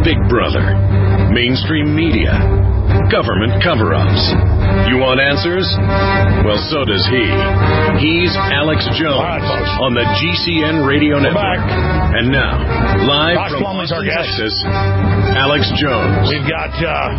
Big Brother, mainstream media, government cover-ups. You want answers? Well, so does he. He's Alex Jones on the GCN Radio Network. And now, live from Austin, Texas, Alex Jones. We've got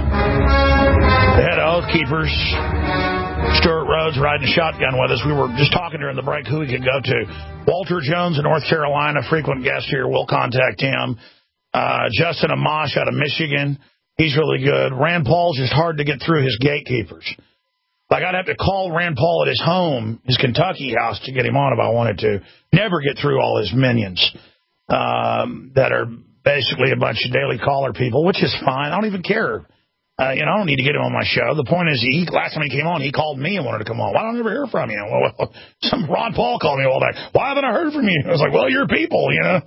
the head of Oath Keepers, Stuart Rhodes, riding shotgun with us. We were just talking during the break who we could go to. Walter Jones in North Carolina, frequent guest here. We'll contact him. Justin Amash out of Michigan. He's really good. Rand Paul's just hard to get through his gatekeepers. Like, I'd have to call Rand Paul at his home, his Kentucky house, to get him on if I wanted to. Never get through all his minions that are basically a bunch of Daily Caller people, which is fine. I don't even care. I don't need to get him on my show. The point is, last time he came on, he called me and wanted to come on. Why don't I ever hear from you? Well, some Ron Paul called me all day. Why haven't I heard from you? I was like, well, you're people,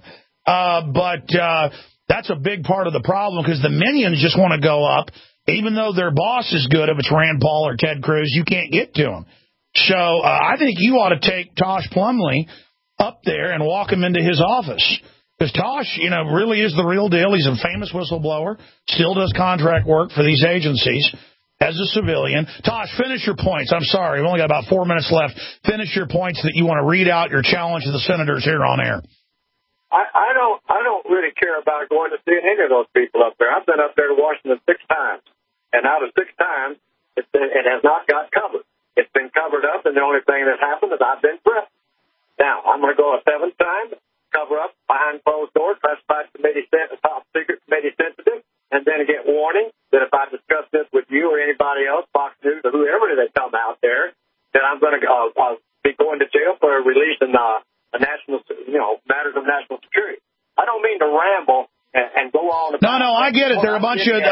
But that's a big part of the problem, because the minions just want to go up. Even though their boss is good, if it's Rand Paul or Ted Cruz, you can't get to them. So I think you ought to take Tosh Plumlee up there and walk him into his office. Because Tosh, really is the real deal. He's a famous whistleblower, still does contract work for these agencies as a civilian. Tosh, finish your points. I'm sorry, we've only got about 4 minutes left. Finish your points that you want to read out, your challenge to the senators here on air. I don't really care about going to see any of those people up there. I've been up there to Washington 6 times, and out of 6 times, it has not got covered. It's been covered up, and the only thing that happened is I've been pressed. Now, I'm going to go a 7th time, cover up behind closed doors, classified committee, top secret committee sensitive, and then get warning that if I discuss this with you or anybody else, Fox News or whoever they come out there, that I'm going to be going to jail for releasing national, matters of national security. I don't mean to ramble and go on. No, I get it. There are a bunch of.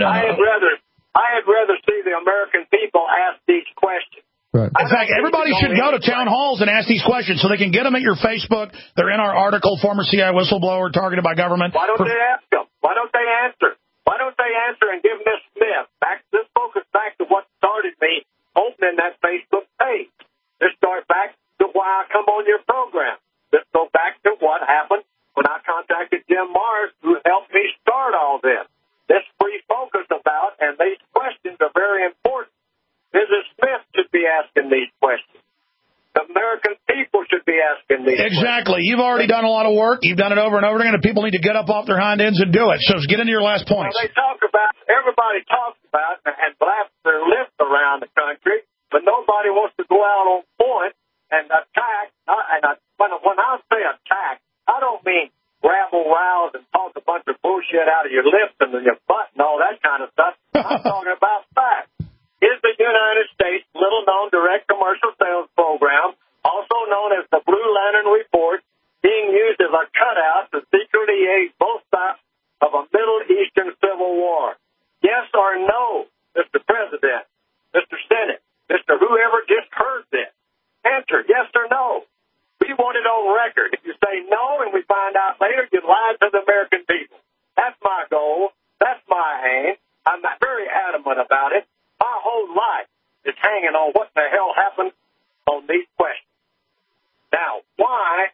I'd rather see the American people ask these questions. Right. In fact, everybody should go to town halls and ask these questions so they can get them at your Facebook. They're in our article, former CIA whistleblower targeted by government. Why don't they ask them? Why don't they answer? Why don't they answer and give Miss Smith let's focus back to what started me opening that Facebook page. Let's start back to why I come on your program. Let's go back to what happened when I contacted Jim Mars, who helped me start all this. Let's refocus about, and these questions are very important. Mrs. Smith should be asking these questions. The American people should be asking these questions. Exactly. You've already done a lot of work. You've done it over and over again, and people need to get up off their hind ends and do it. So get into your last points. Well, everybody talks about and blasts their lips around the country, but nobody wants to go out on point and attack. When I say attack, I don't mean rabble-rouse and talk a bunch of bullshit out of your lips and your butt and all that kind of stuff. I'm talking about facts. Is the United States little-known direct commercial sales program, also known as the Blue Lantern Report, being used as a cutout to secretly aid both sides of a Middle Eastern civil war? Yes or no, Mr. President, Mr. Senate, Mr. Whoever just heard this? Answer, yes or no. We want it on record. If you say no and we find out later, you lied to the American people. That's my goal. That's my aim. I'm very adamant about it. My whole life is hanging on what the hell happened on these questions. Now, why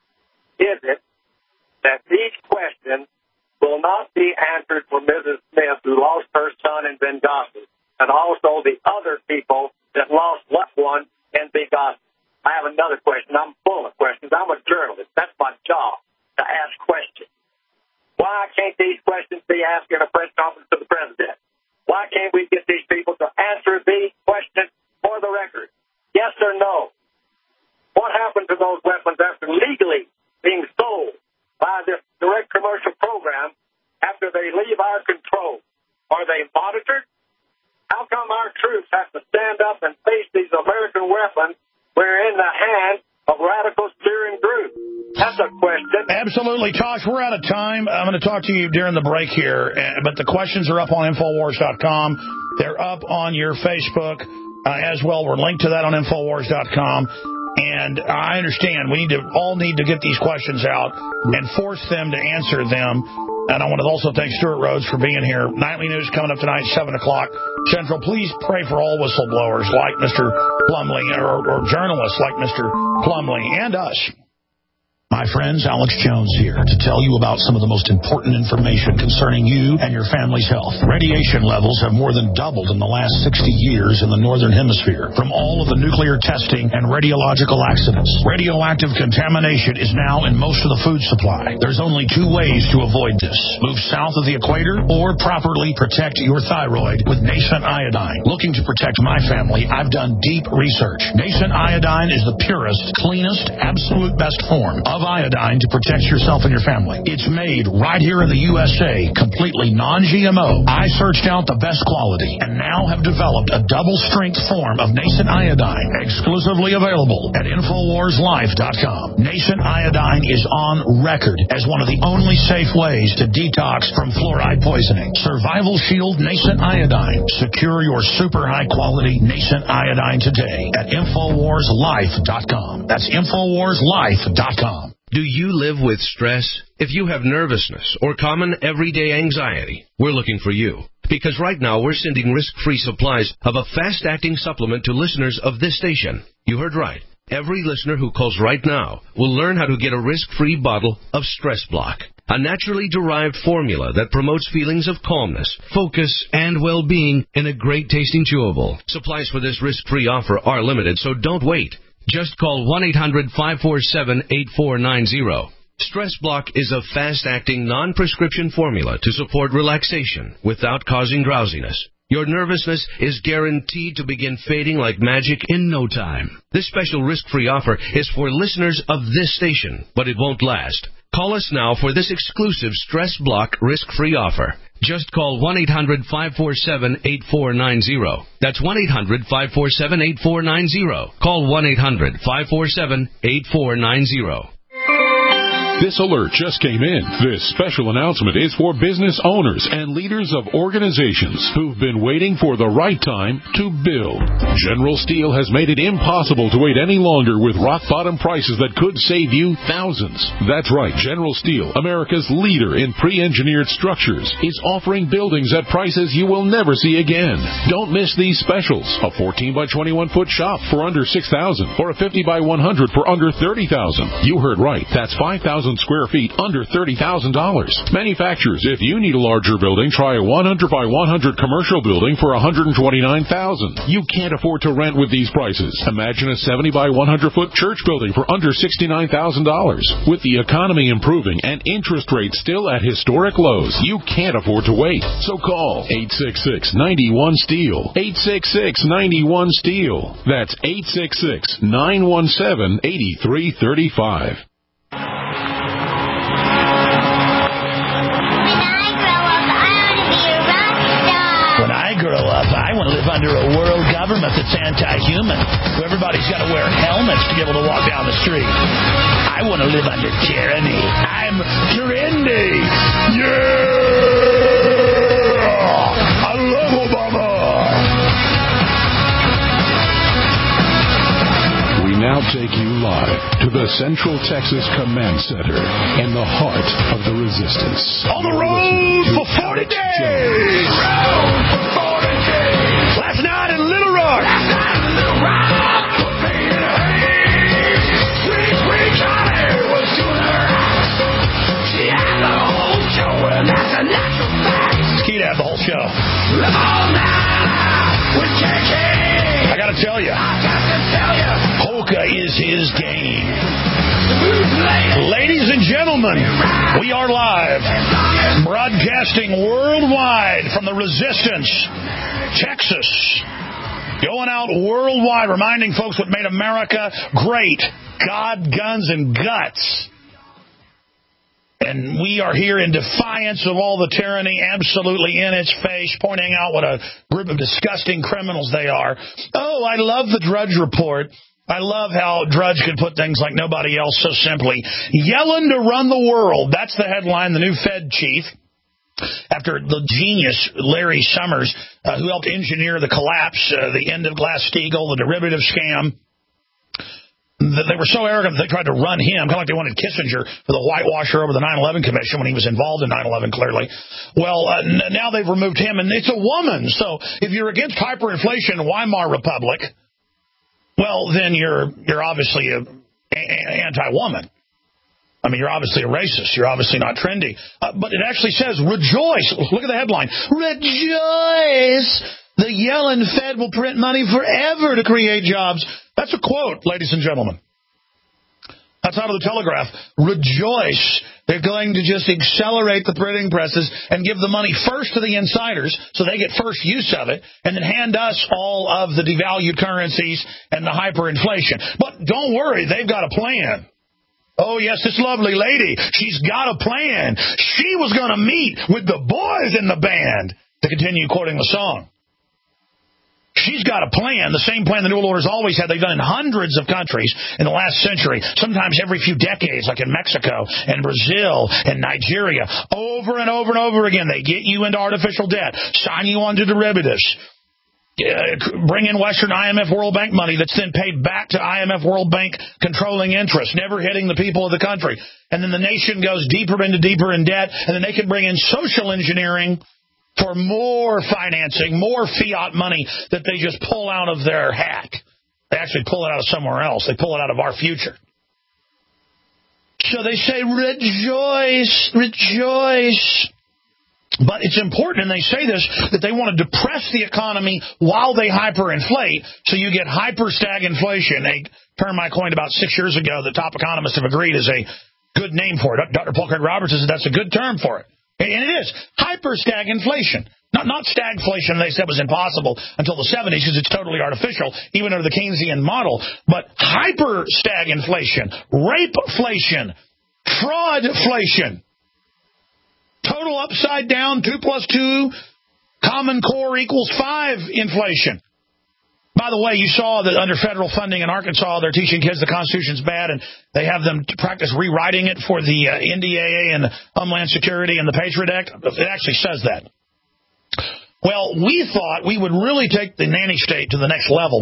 is it that these questions will not be answered for Mrs. Smith, who lost her son in Benghazi, and also the other people that lost loved ones in Benghazi? I have another question. I'm full of questions. I'm a journalist. That's my job, to ask questions. Why can't these questions be asked in a press conference to the president? Why can't we get these people to answer these questions for the record? Yes or no? What happened to those weapons after legally being sold by this direct commercial program after they leave our control? Are they monitored? How come our troops have to stand up and face these American weapons? We're in the hands of radical steering groups. That's a question. Absolutely. Tosh, we're out of time. I'm going to talk to you during the break here, but the questions are up on Infowars.com. They're up on your Facebook as well. We're linked to that on Infowars.com. And I understand we all need to get these questions out and force them to answer them. And I want to also thank Stuart Rhodes for being here. Nightly News coming up tonight, 7 o'clock Central. Please pray for all whistleblowers like Mr. Plumlee or journalists like Mr. Plumlee and us. My friends, Alex Jones here to tell you about some of the most important information concerning you and your family's health. Radiation levels have more than doubled in the last 60 years in the Northern Hemisphere from all of the nuclear testing and radiological accidents. Radioactive contamination is now in most of the food supply. There's only two ways to avoid this. Move south of the equator or properly protect your thyroid with Nascent Iodine. Looking to protect my family, I've done deep research. Nascent Iodine is the purest, cleanest, absolute best form of iodine to protect yourself and your family. It's made right here in the USA, completely non-GMO. I searched out the best quality and now have developed a double-strength form of Nascent Iodine, exclusively available at InfoWarsLife.com. Nascent Iodine is on record as one of the only safe ways to detox from fluoride poisoning. Survival Shield Nascent Iodine. Secure your super high-quality Nascent Iodine today at InfoWarsLife.com. That's InfoWarsLife.com. Do you live with stress? If you have nervousness or common everyday anxiety, we're looking for you. Because right now we're sending risk-free supplies of a fast-acting supplement to listeners of this station. You heard right. Every listener who calls right now will learn how to get a risk-free bottle of Stress Block, a naturally derived formula that promotes feelings of calmness, focus, and well-being in a great-tasting chewable. Supplies for this risk-free offer are limited, so don't wait. Just call 1-800-547-8490. Stress Block is a fast-acting, non-prescription formula to support relaxation without causing drowsiness. Your nervousness is guaranteed to begin fading like magic in no time. This special risk-free offer is for listeners of this station, but it won't last. Call us now for this exclusive Stress Block risk-free offer. Just call 1-800-547-8490. That's 1-800-547-8490. Call 1-800-547-8490. This alert just came in. This special announcement is for business owners and leaders of organizations who've been waiting for the right time to build. General Steel has made it impossible to wait any longer with rock-bottom prices that could save you thousands. That's right. General Steel, America's leader in pre-engineered structures, is offering buildings at prices you will never see again. Don't miss these specials. A 14 by 21 foot shop for under $6,000 or a 50 by 100 for under $30,000. You heard right. That's 5,000 square feet under $30,000. Manufacturers, if you need a larger building, try a 100 by 100 commercial building for $129,000. You can't afford to rent with these prices. Imagine a 70 by 100 foot church building for under $69,000. With the economy improving and interest rates still at historic lows, you can't afford to wait. So call 866-91-STEEL. 866-91-STEEL. That's 866-917-8335. When I grow up, I want to live under a world government that's anti-human. Where everybody's got to wear helmets to be able to walk down the street. I want to live under tyranny. I'm trendy. Yeah! I love Obama. We now take you live to the Central Texas Command Center in the heart of the resistance. On the road for 40 days. Last night in Little Rock. Sweet Johnny was doing her ass. She had the whole show, and that's a natural fact. Key to have the whole show. Live all night with JK. I gotta tell you. Polka is his game. Ladies and gentlemen, we are live, broadcasting worldwide from the Resistance, Texas. Going out worldwide, reminding folks what made America great. God, guns, and guts. And we are here in defiance of all the tyranny absolutely in its face, pointing out what a group of disgusting criminals they are. Oh, I love the Drudge Report. I love how Drudge could put things like nobody else so simply. Yelling to run the world. That's the headline, the new Fed chief. After the genius Larry Summers, who helped engineer the collapse, the end of Glass-Steagall, the derivative scam. They were so arrogant they tried to run him, kind of like they wanted Kissinger for the whitewasher over the 9/11 Commission when he was involved in 9/11, clearly. Well, now they've removed him, and it's a woman. So if you're against hyperinflation, Weimar Republic, well, then you're obviously anti-woman. I mean, you're obviously a racist. You're obviously not trendy. But it actually says, rejoice. Look at the headline. Rejoice. The Yellen Fed will print money forever to create jobs. That's a quote, ladies and gentlemen. That's out of the Telegraph. Rejoice. They're going to just accelerate the printing presses and give the money first to the insiders so they get first use of it, and then hand us all of the devalued currencies and the hyperinflation. But don't worry, they've got a plan. Oh, yes, this lovely lady, she's got a plan. She was going to meet with the boys in the band, to continue quoting the song. She's got a plan, the same plan the New World Order's always had. They've done in hundreds of countries in the last century, sometimes every few decades, like in Mexico and Brazil and Nigeria. Over and over and over again, they get you into artificial debt, sign you onto derivatives, bring in Western IMF World Bank money that's then paid back to IMF World Bank controlling interest, never hitting the people of the country. And then the nation goes deeper into deeper in debt, and then they can bring in social engineering for more financing, more fiat money that they just pull out of their hat. They actually pull it out of somewhere else. They pull it out of our future. So they say, rejoice, rejoice. But it's important, and they say this, that they want to depress the economy while they hyperinflate, so you get hyper-stagflation, a term I coined about 6 years ago that top economists have agreed is a good name for it. Dr. Paul Craig Roberts says that's a good term for it. And it is hyper-stagflation. Not stagflation, they said was impossible until the 70s because it's totally artificial, even under the Keynesian model. But hyper-stagflation, rapeflation, fraudflation, total upside down, 2 plus 2, common core equals 5 inflation. By the way, you saw that under federal funding in Arkansas, they're teaching kids the Constitution's bad, and they have them to practice rewriting it for the NDAA and Homeland Security and the Patriot Act. It actually says that. Well, we thought we would really take the nanny state to the next level.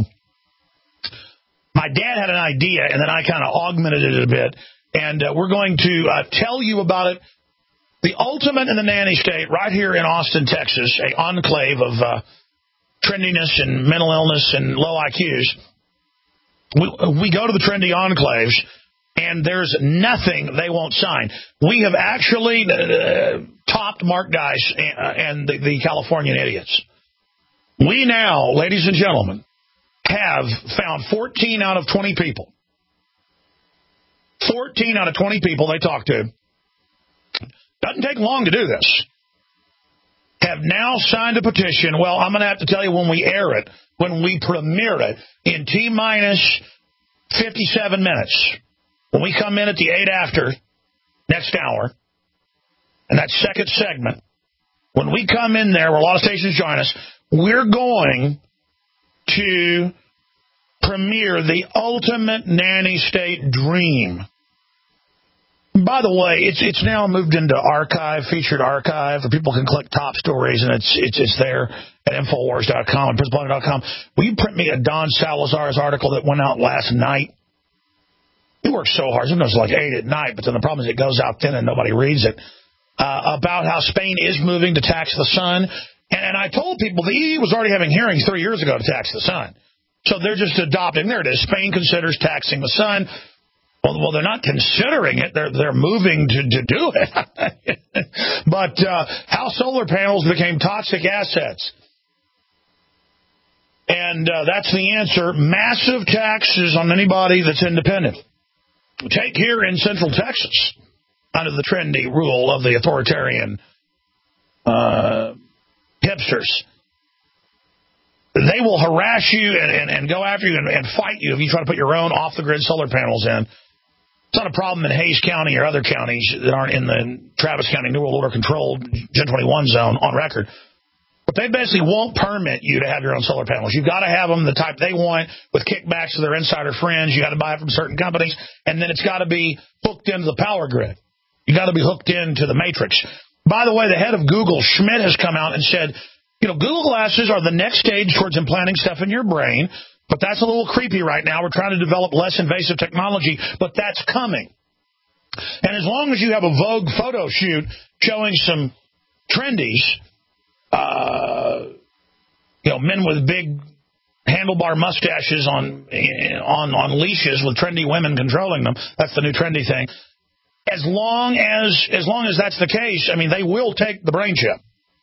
My dad had an idea, and then I kind of augmented it a bit, and we're going to tell you about it. The ultimate in the nanny state right here in Austin, Texas, a enclave of trendiness and mental illness and low IQs. We go to the trendy enclaves, and there's nothing they won't sign. We have actually topped Mark Dice and the Californian idiots. We now, ladies and gentlemen, have found 14 out of 20 people. 14 out of 20 people they talk to. Doesn't take long to do this. Have now signed a petition. Well, I'm going to have to tell you when we air it, when we premiere it, in T-minus 57 minutes. When we come in at the 8 after, next hour, and that second segment, when we come in there, where a lot of stations join us, we're going to premiere the ultimate nanny state dream. By the way, it's now moved into archive, featured archive, where people can click top stories, and it's there at Infowars.com and PrisonPlanet.com. Will you print me a Don Salazar's article that went out last night? He works so hard. Sometimes it's like 8 at night, but then the problem is it goes out then and nobody reads it. About how Spain is moving to tax the sun. And I told people the EU was already having hearings 3 years ago to tax the sun. So they're just adopting. There it is. Spain considers taxing the sun. Well, they're not considering it. They're moving to do it. But how solar panels became toxic assets. And that's the answer. Massive taxes on anybody that's independent. Take here in Central Texas, under the trendy rule of the authoritarian hipsters. They will harass you and go after you and fight you if you try to put your own off-the-grid solar panels in. It's not a problem in Hays County or other counties that aren't in the Travis County New World Order controlled Gen 21 zone on record. But they basically won't permit you to have your own solar panels. You've got to have them the type they want with kickbacks to their insider friends. You got to buy it from certain companies, and then it's got to be hooked into the power grid. You got to be hooked into the matrix. By the way, the head of Google, Schmidt, has come out and said, Google glasses are the next stage towards implanting stuff in your brain. But that's a little creepy right now. We're trying to develop less invasive technology, but that's coming. And as long as you have a Vogue photo shoot showing some trendies, men with big handlebar mustaches on leashes with trendy women controlling them, that's the new trendy thing. As long as that's the case, I mean, they will take the brain chip.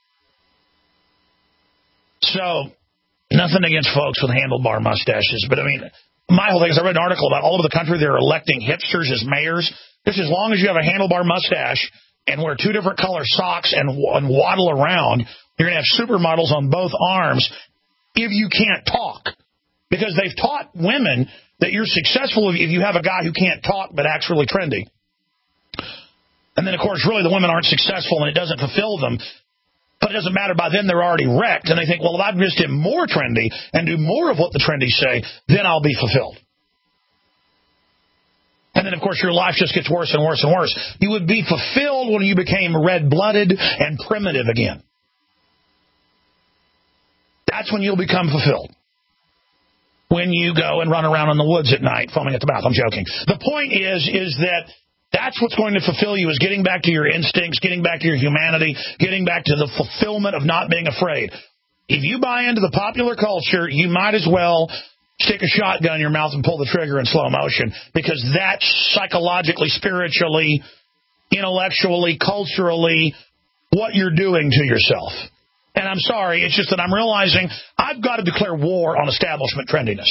So, nothing against folks with handlebar mustaches, but I mean, my whole thing is I read an article about all over the country they're electing hipsters as mayors. Just as long as you have a handlebar mustache and wear 2 different color socks and waddle around, you're going to have supermodels on both arms if you can't talk. Because they've taught women that you're successful if you have a guy who can't talk but acts really trendy. And then, of course, really the women aren't successful and it doesn't fulfill them. But it doesn't matter. By then they're already wrecked. And they think, well, if I just get more trendy and do more of what the trendies say, then I'll be fulfilled. And then, of course, your life just gets worse and worse and worse. You would be fulfilled when you became red-blooded and primitive again. That's when you'll become fulfilled. When you go and run around in the woods at night, foaming at the mouth. I'm joking. The point is that that's what's going to fulfill you, is getting back to your instincts, getting back to your humanity, getting back to the fulfillment of not being afraid. If you buy into the popular culture, you might as well stick a shotgun in your mouth and pull the trigger in slow motion, because that's psychologically, spiritually, intellectually, culturally what you're doing to yourself. And I'm sorry, it's just that I'm realizing I've got to declare war on establishment trendiness.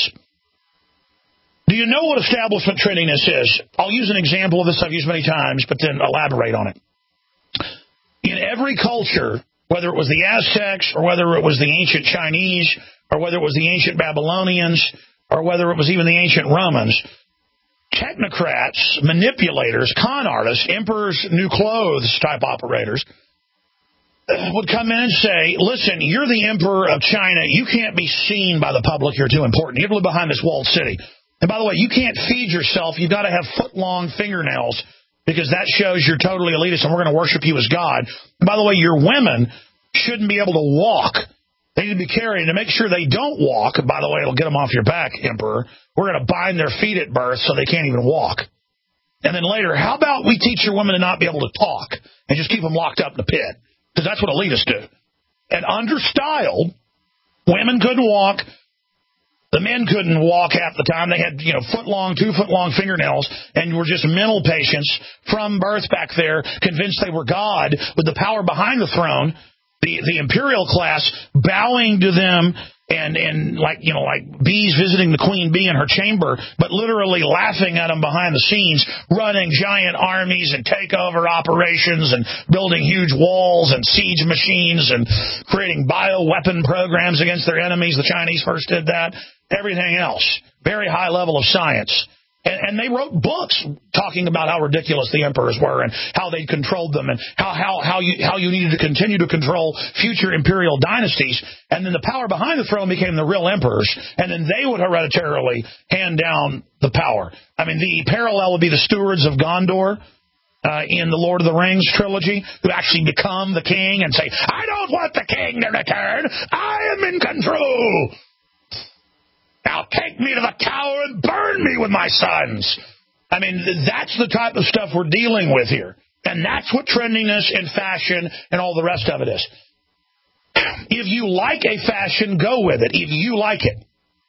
Do you know what establishment trendiness is? I'll use an example of this I've used many times, but then elaborate on it. In every culture, whether it was the Aztecs or whether it was the ancient Chinese or whether it was the ancient Babylonians or whether it was even the ancient Romans, technocrats, manipulators, con artists, emperors, new clothes type operators would come in and say, listen, you're the emperor of China. You can't be seen by the public. You're too important. You have to live behind this walled city. And by the way, you can't feed yourself. You've got to have foot-long fingernails because that shows you're totally elitist and we're going to worship you as God. And by the way, your women shouldn't be able to walk. They need to be carried. And to make sure they don't walk, by the way, it'll get them off your back, Emperor. We're going to bind their feet at birth so they can't even walk. And then later, how about we teach your women to not be able to talk and just keep them locked up in the pit? Because that's what elitists do. And under style, women couldn't walk. The men couldn't walk half the time. They had, 2-foot-long fingernails and were just mental patients from birth back there, convinced they were God with the power behind the throne, the imperial class bowing to them and like bees visiting the queen bee in her chamber, but literally laughing at them behind the scenes, running giant armies and takeover operations and building huge walls and siege machines and creating bioweapon programs against their enemies. The Chinese first did that. Everything else. Very high level of science. And they wrote books talking about how ridiculous the emperors were and how they controlled them and how you needed to continue to control future imperial dynasties. And then the power behind the throne became the real emperors, and then they would hereditarily hand down the power. I mean, the parallel would be the stewards of Gondor in the Lord of the Rings trilogy, who actually become the king and say, I don't want the king to return. I am in control. Now take me to the tower and burn me with my sons. I mean, that's the type of stuff we're dealing with here. And that's what trendiness and fashion and all the rest of it is. If you like a fashion, go with it. If you like it.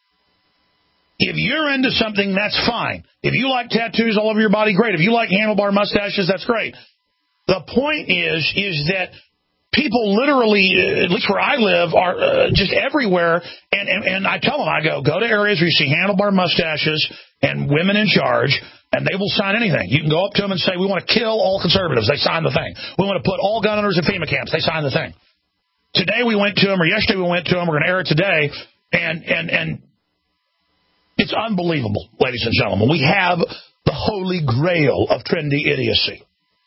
If you're into something, that's fine. If you like tattoos all over your body, great. If you like handlebar mustaches, that's great. The point is that people literally, at least where I live, are just everywhere. And I tell them, I go to areas where you see handlebar mustaches and women in charge, and they will sign anything. You can go up to them and say, we want to kill all conservatives. They sign the thing. We want to put all gun owners in FEMA camps. They sign the thing. Today we went to them, or yesterday we went to them. We're going to air it today. And it's unbelievable, ladies and gentlemen. We have the holy grail of trendy idiocy.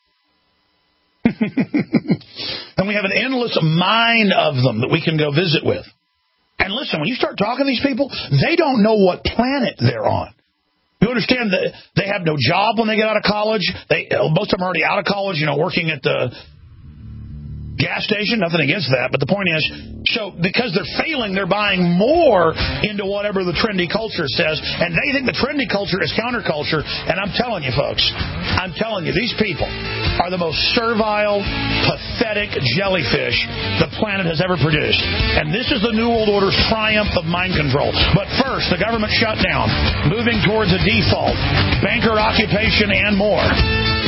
And we have an endless mine of them that we can go visit with. And listen, when you start talking to these people, they don't know what planet they're on. You understand that they have no job when they get out of college. Most of them are already out of college, working at the gas station. Nothing against that. But the point is, so because they're failing, they're buying more into whatever the trendy culture says. And they think the trendy culture is counterculture. And I'm telling you, folks, these people are the most servile, pathetic jellyfish the planet has ever produced. And this is the New World Order's triumph of mind control. But first, the government shutdown, moving towards a default, banker occupation, and more.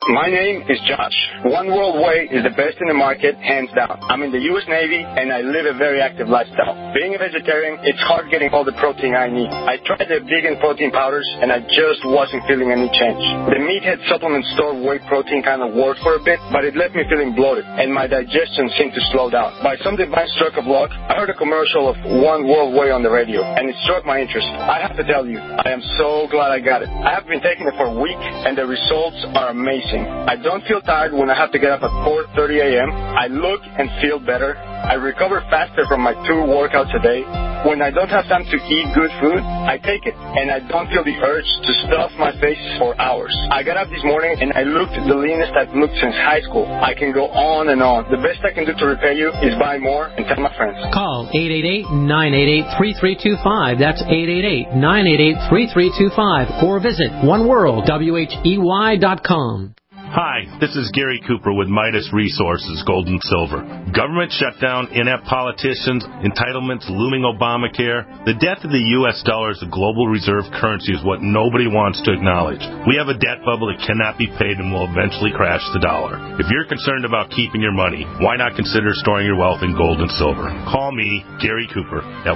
My name is Josh. One World Whey is the best in the market, hands down. I'm in the U.S. Navy, and I live a very active lifestyle. Being a vegetarian, it's hard getting all the protein I need. I tried the vegan protein powders, and I just wasn't feeling any change. The Meathead supplement store whey protein kind of worked for a bit, but it left me feeling bloated, and my digestion seemed to slow down. By some divine stroke of luck, I heard a commercial of One World Whey on the radio, and it struck my interest. I have to tell you, I am so glad I got it. I have been taking it for a week, and the results are amazing. I don't feel tired when I have to get up at 4:30 a.m. I look and feel better. I recover faster from my 2 workouts a day. When I don't have time to eat good food, I take it, and I don't feel the urge to stuff my face for hours. I got up this morning, and I looked the leanest I've looked since high school. I can go on and on. The best I can do to repay you is buy more and tell my friends. Call 888-988-3325. That's 888-988-3325. Or visit oneworldwhey.com. Hi, this is Gary Cooper with Midas Resources, Gold and Silver. Government shutdown, inept politicians, entitlements, looming Obamacare. The death of the U.S. dollar as a global reserve currency is what nobody wants to acknowledge. We have a debt bubble that cannot be paid and will eventually crash the dollar. If you're concerned about keeping your money, why not consider storing your wealth in gold and silver? Call me, Gary Cooper, at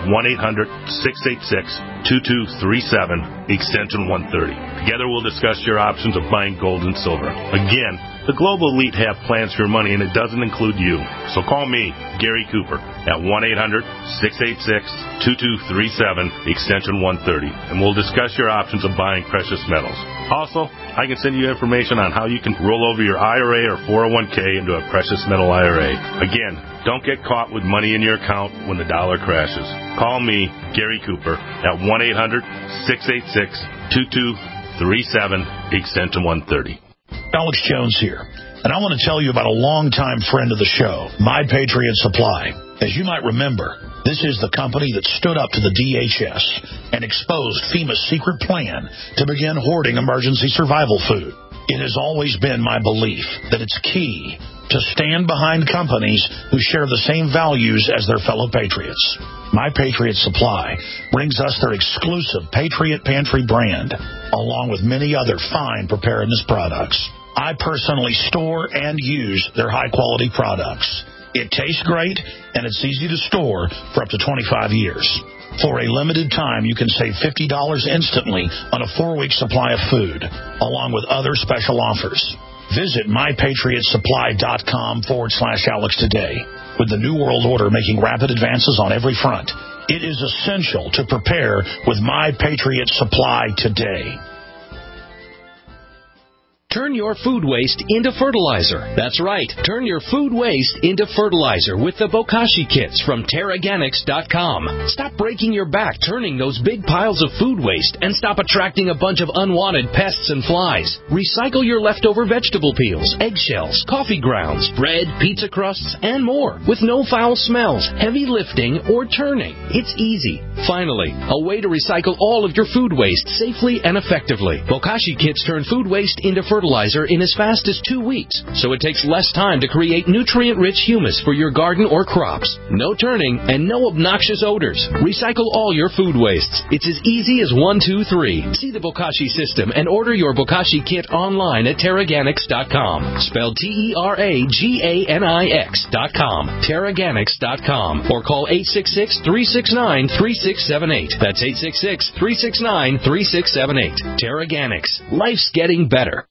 1-800-686-2237, extension 130. Together we'll discuss your options of buying gold and silver. Again, the global elite have plans for your money, and it doesn't include you. So call me, Gary Cooper, at 1-800-686-2237, extension 130, and we'll discuss your options of buying precious metals. Also, I can send you information on how you can roll over your IRA or 401k into a precious metal IRA. Again, don't get caught with money in your account when the dollar crashes. Call me, Gary Cooper, at 1-800-686-2237, extension 130. Alex Jones here, and I want to tell you about a longtime friend of the show, My Patriot Supply. As you might remember, this is the company that stood up to the DHS and exposed FEMA's secret plan to begin hoarding emergency survival food. It has always been my belief that it's key to stand behind companies who share the same values as their fellow patriots. My Patriot Supply brings us their exclusive Patriot Pantry brand, along with many other fine preparedness products. I personally store and use their high-quality products. It tastes great, and it's easy to store for up to 25 years. For a limited time, you can save $50 instantly on a 4-week supply of food, along with other special offers. Visit mypatriotsupply.com/Alex today. With the New World Order making rapid advances on every front, it is essential to prepare with My Patriot Supply today. Turn your food waste into fertilizer. That's right. Turn your food waste into fertilizer with the Bokashi kits from Terraganics.com. Stop breaking your back turning those big piles of food waste and stop attracting a bunch of unwanted pests and flies. Recycle your leftover vegetable peels, eggshells, coffee grounds, bread, pizza crusts, and more with no foul smells, heavy lifting, or turning. It's easy. Finally, a way to recycle all of your food waste safely and effectively. Bokashi kits turn food waste into fertilizer in as fast as 2 weeks, so it takes less time to create nutrient-rich humus for your garden or crops. No turning and no obnoxious odors. Recycle all your food wastes. It's as easy as 1, 2, 3. See the Bokashi system and order your Bokashi kit online at Terraganics.com. Spelled Terraganix.com. Terraganics.com. Or call 866-369-3678. That's 866-369-3678. Terraganics. Life's getting better.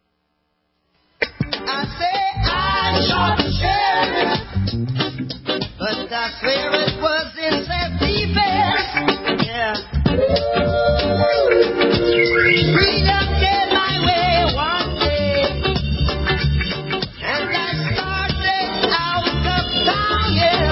I say I shot the sheriff, but I swear it was in self-defense. Yeah. Freedom came my way one day, and I started out of town, yeah.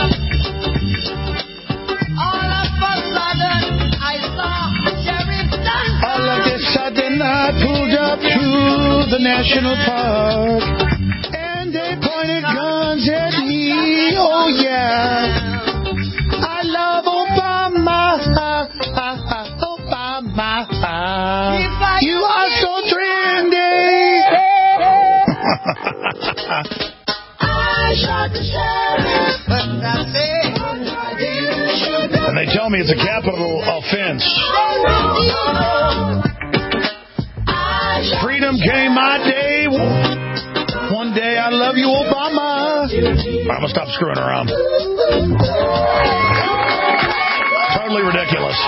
All of a sudden, I saw Sheriff Dunn. All of a sudden, I pulled up to the national park, and they pointed guns at me. Oh yeah, I love Obama, Obama. You are so trendy. I shot the sheriff, but I say you should. And they tell me it's a capital offense. Freedom came my day. love you, Obama. I'm going to stop screwing around. Totally ridiculous.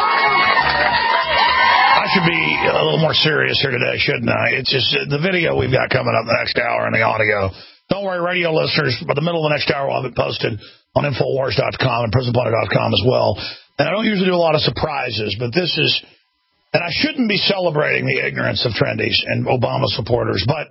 I should be a little more serious here today, shouldn't I? It's just the video we've got coming up the next hour and the audio. Don't worry, radio listeners, by the middle of the next hour, we'll have it posted on Infowars.com and PrisonPlanet.com as well. And I don't usually do a lot of surprises, but this is, and I shouldn't be celebrating the ignorance of trendies and Obama supporters, but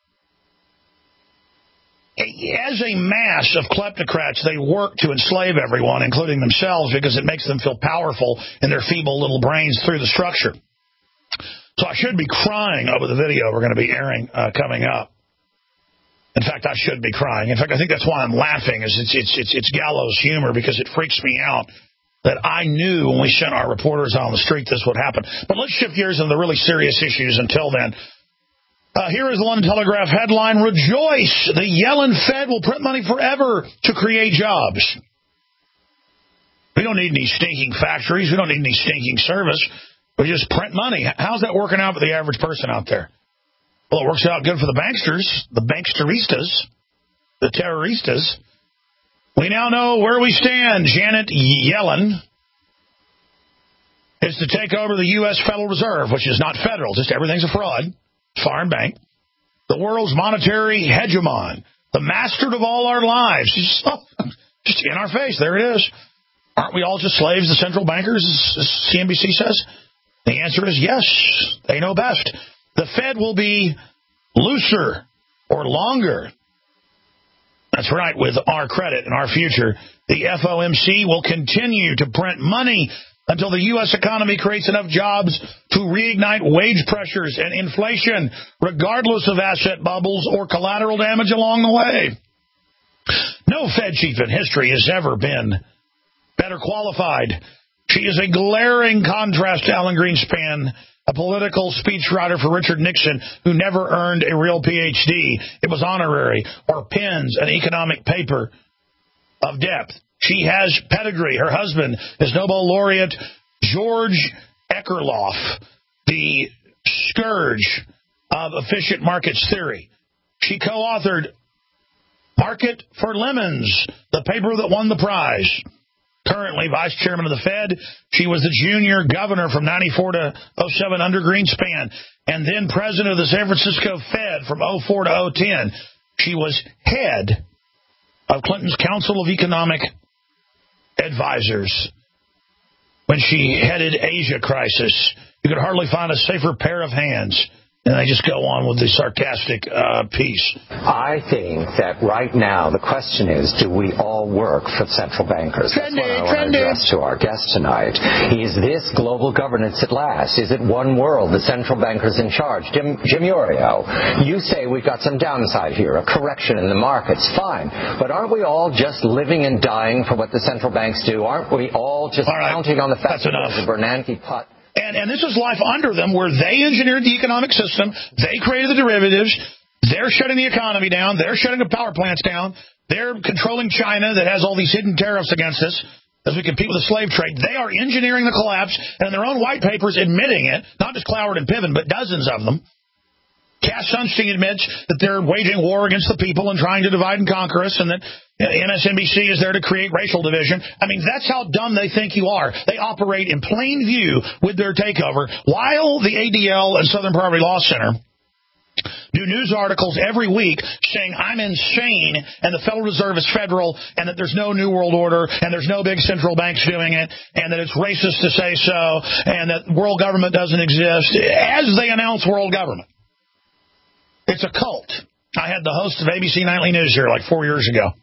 as a mass of kleptocrats, they work to enslave everyone, including themselves, because it makes them feel powerful in their feeble little brains through the structure. So I should be crying over the video we're going to be airing coming up. In fact, I should be crying. In fact, I think that's why I'm laughing. It's gallows humor, because it freaks me out that I knew when we sent our reporters on the street this would happen. But let's shift gears into the really serious issues until then. Here is the London Telegraph headline, Rejoice! The Yellen Fed will print money forever to create jobs. We don't need any stinking factories. We don't need any stinking service. We just print money. How's that working out for the average person out there? Well, it works out good for the banksters, the banksteristas, the terroristas. We now know where we stand. Janet Yellen is to take over the U.S. Federal Reserve, which is not federal, just everything's a fraud. Foreign bank, the world's monetary hegemon, the master of all our lives. Just in our face. There it is. Aren't we all just slaves to central bankers, as CNBC says? The answer is yes. They know best. The Fed will be looser or longer. That's right. With our credit and our future, the FOMC will continue to print money until the U.S. economy creates enough jobs to reignite wage pressures and inflation, regardless of asset bubbles or collateral damage along the way. No Fed chief in history has ever been better qualified. She is a glaring contrast to Alan Greenspan, a political speechwriter for Richard Nixon who never earned a real Ph.D. It was honorary, or pens an economic paper of depth. She has pedigree. Her husband is Nobel laureate George Ekerlof, the scourge of efficient markets theory. She co-authored Market for Lemons, the paper that won the prize. Currently vice chairman of the Fed, she was the junior governor from 94 to 07 under Greenspan, and then president of the San Francisco Fed from 04 to 010. She was head of Clinton's Council of Economic Advisors when she headed Asia crisis. You could hardly find a safer pair of hands. And they just go on with the sarcastic piece. I think that right now the question is, do we all work for central bankers? That's what I want to address to our guest tonight. Is this global governance at last? Is it one world, the central bankers in charge? Jim Iorio, you say we've got some downside here, a correction in the markets. Fine. But aren't we all just living and dying for what the central banks do? Aren't we all just counting on the fact that there's a Bernanke pot? And this is life under them, where they engineered the economic system. They created the derivatives. They're shutting the economy down. They're shutting the power plants down. They're controlling China that has all these hidden tariffs against us as we compete with the slave trade. They are engineering the collapse, and in their own white papers admitting it, not just Cloward and Piven, but dozens of them. Cass Sunstein admits that they're waging war against the people and trying to divide and conquer us, and that MSNBC is there to create racial division. I mean, that's how dumb they think you are. They operate in plain view with their takeover, while the ADL and Southern Poverty Law Center do news articles every week saying I'm insane and the Federal Reserve is federal and that there's no New World Order and there's no big central banks doing it and that it's racist to say so and that world government doesn't exist as they announce world government. It's a cult. I had the host of ABC Nightly News here like 4 years ago.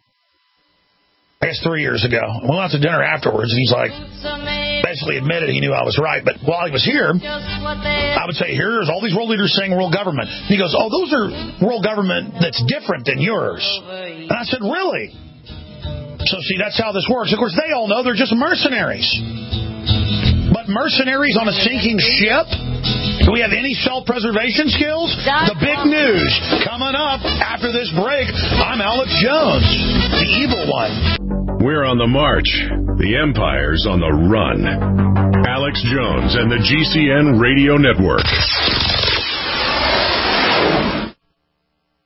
I guess 3 years ago. We went out to dinner afterwards, and he's like, basically admitted he knew I was right. But while he was here, I would say, here's all these world leaders saying world government. And he goes, oh, those are world government that's different than yours. And I said, really? So, see, that's how this works. Of course, they all know they're just mercenaries. But mercenaries on a sinking ship? Do we have any self-preservation skills? The big news coming up after this break. I'm Alex Jones, the evil one. We're on the march. The Empire's on the run. Alex Jones and the GCN Radio Network.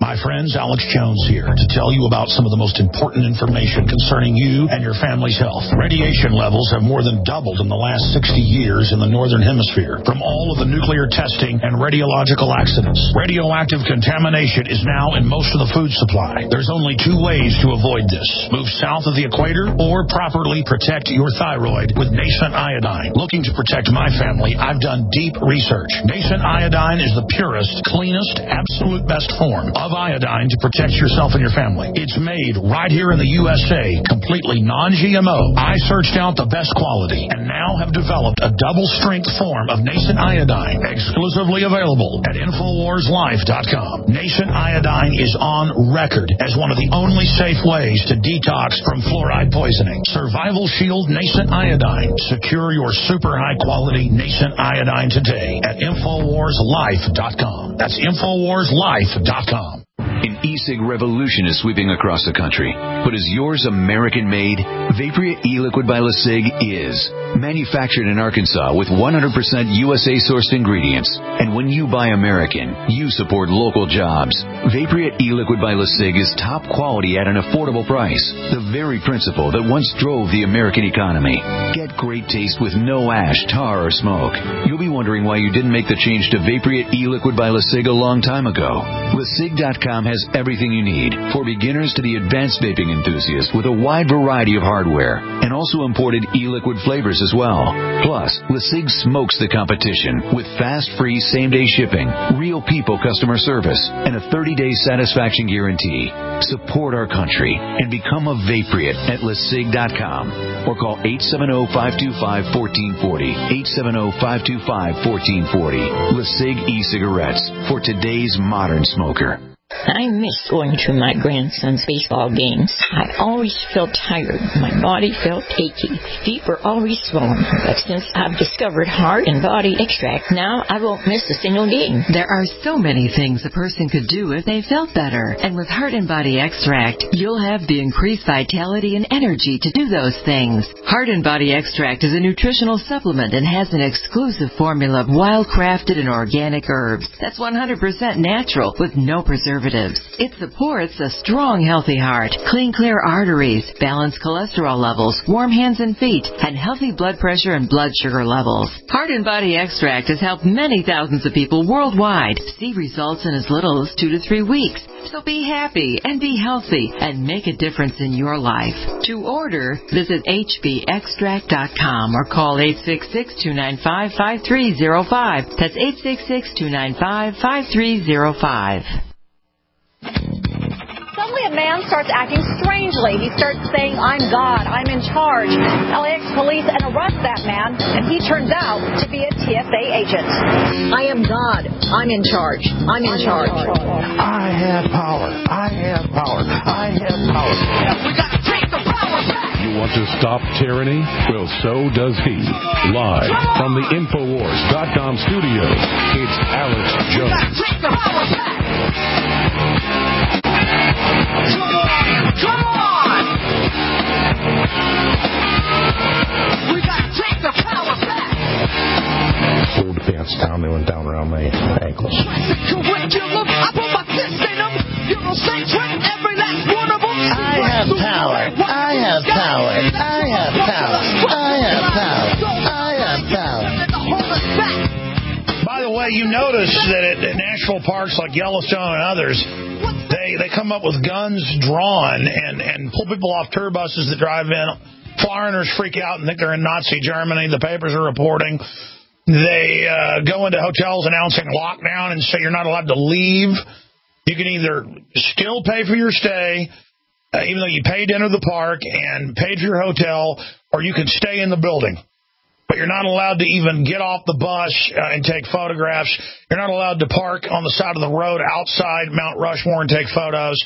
Hi, friends. Alex Jones here to tell you about some of the most important information concerning you and your family's health. Radiation levels have more than doubled in the last 60 years in the Northern Hemisphere from all of the nuclear testing and radiological accidents. Radioactive contamination is now in most of the food supply. There's only two ways to avoid this. Move south of the equator or properly protect your thyroid with Nascent Iodine. Looking to protect my family, I've done deep research. Nascent Iodine is the purest, cleanest, absolute best form of iodine to protect yourself and your family. It's made right here in the USA, completely non-GMO. I searched out the best quality and now have developed a double-strength form of Nascent Iodine, exclusively available at InfoWarsLife.com. Nascent Iodine is on record as one of the only safe ways to detox from fluoride poisoning. Survival Shield Nascent Iodine. Secure your super high-quality Nascent Iodine today at InfoWarsLife.com. That's InfoWarsLife.com. An e-cig revolution is sweeping across the country. But is yours American-made? Vaporia e-liquid by LeSig is. Manufactured in Arkansas with 100% USA-sourced ingredients. And when you buy American, you support local jobs. Vaporia e-liquid by LeSig is top quality at an affordable price. The very principle that once drove the American economy. Get great taste with no ash, tar, or smoke. You'll be wondering why you didn't make the change to Vaporia e-liquid by LeSig a long time ago. LeSig.com has everything you need, for beginners to the advanced vaping enthusiast, with a wide variety of hardware, and also imported e-liquid flavors as well. Plus, LeSig smokes the competition with fast, free, same-day shipping, real people customer service, and a 30-day satisfaction guarantee. Support our country and become a Vapriot at LeSig.com or call 870-525-1440. 870-525-1440. LeSig e-cigarettes for today's modern smoker. I miss going to my grandson's baseball games. I always felt tired. My body felt achy. Feet were always swollen. But since I've discovered Heart and Body Extract, now I won't miss a single game. There are so many things a person could do if they felt better. And with Heart and Body Extract, you'll have the increased vitality and energy to do those things. Heart and Body Extract is a nutritional supplement and has an exclusive formula of wild-crafted and organic herbs that's 100% natural with no preservatives. It supports a strong, healthy heart, clean, clear arteries, balanced cholesterol levels, warm hands and feet, and healthy blood pressure and blood sugar levels. Heart and Body Extract has helped many thousands of people worldwide see results in as little as 2 to 3 weeks. So be happy and be healthy and make a difference in your life. To order, visit hbextract.com or call 866-295-5305. That's 866-295-5305. Suddenly a man starts acting strangely. He starts saying, "I'm God, I'm in charge." LAX police arrest that man, and he turns out to be a TSA agent. "I am God, I'm in charge, I'm in charge. I have power, I have power, I have power." We got to take the power back. You want to stop tyranny? Well, so does he. Live from the Infowars.com studio, it's Alex Jones. Take the power back. Come on! We gotta take the power back! Pulled the pants down, they went down around my ankles. Curriculum, I put my fist in them. You don't say trick, every last one of them. I have power. I have power. I have power. I have power. I have power. By the way, you notice that at national parks like Yellowstone and others, they come up with guns drawn and pull people off tour buses that drive in. Foreigners freak out and think they're in Nazi Germany. The papers are reporting. They go into hotels announcing lockdown and say you're not allowed to leave. You can either still pay for your stay, even though you paid to enter the park and paid for your hotel, or you can stay in the building. But you're not allowed to even get off the bus and take photographs. You're not allowed to park on the side of the road outside Mount Rushmore and take photos.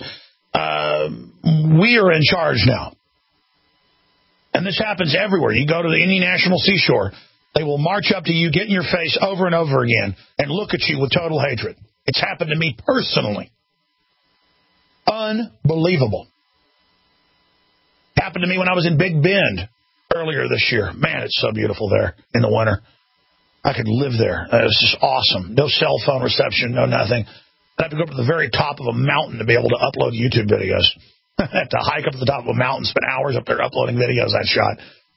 We are in charge now. And this happens everywhere. You go to the Indian National Seashore, they will march up to you, get in your face over and over again, and look at you with total hatred. It's happened to me personally. Unbelievable. Happened to me when I was in Big Bend earlier this year. Man, it's so beautiful there in the winter. I could live there. It's just awesome. No cell phone reception, no nothing. I'd have to go up to the very top of a mountain to be able to upload YouTube videos. I have to hike up to the top of a mountain, spend hours up there uploading videos I shot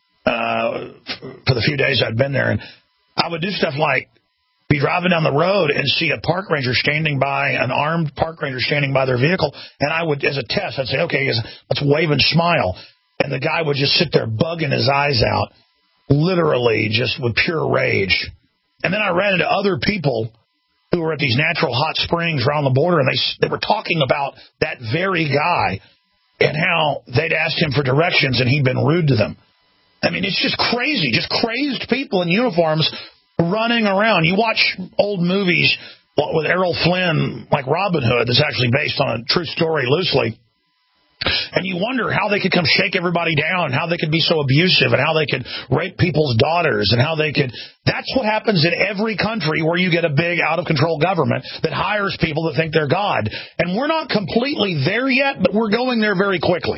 for the few days I'd been there. And I would do stuff like be driving down the road and see a park ranger standing by, an armed park ranger standing by their vehicle, and I would, as a test, I'd say, okay, let's wave and smile. And the guy would just sit there bugging his eyes out, literally just with pure rage. And then I ran into other people who were at these natural hot springs around the border, and they were talking about that very guy and how they'd asked him for directions and he'd been rude to them. I mean, it's just crazy, just crazed people in uniforms running around. You watch old movies with Errol Flynn, like Robin Hood, that's actually based on a true story loosely, and you wonder how they could come shake everybody down, how they could be so abusive, and how they could rape people's daughters, and how they could... That's what happens in every country where you get a big, out-of-control government that hires people that think they're God. And we're not completely there yet, but we're going there very quickly.